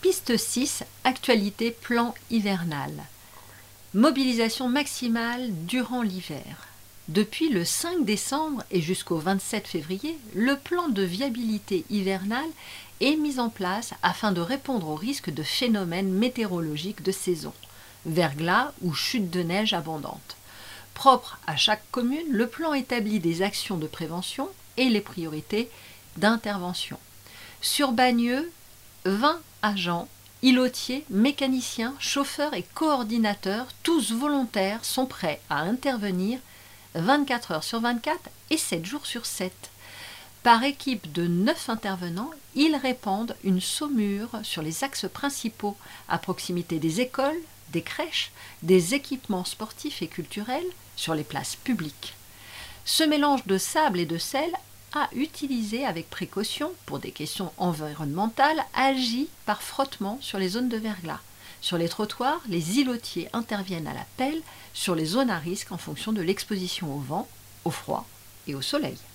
Piste 6, actualité plan hivernal. Mobilisation maximale durant l'hiver. Depuis le 5 décembre et jusqu'au 27 février, le plan de viabilité hivernale est mis en place afin de répondre au risque de phénomènes météorologiques de saison, verglas ou chute de neige abondante. Propre à chaque commune, le plan établit des actions de prévention et les priorités d'intervention. Sur Bagneux, 20 agents, îlotiers, mécaniciens, chauffeurs et coordinateurs, tous volontaires, sont prêts à intervenir 24 heures sur 24 et 7 jours sur 7. Par équipe de 9 intervenants, ils répandent une saumure sur les axes principaux à proximité des écoles, des crèches, des équipements sportifs et culturels, sur les places publiques. Ce mélange de sable et de sel à utiliser avec précaution pour des questions environnementales agit par frottement sur les zones de verglas. Sur les trottoirs, les îlotiers interviennent à la pelle sur les zones à risque en fonction de l'exposition au vent, au froid et au soleil.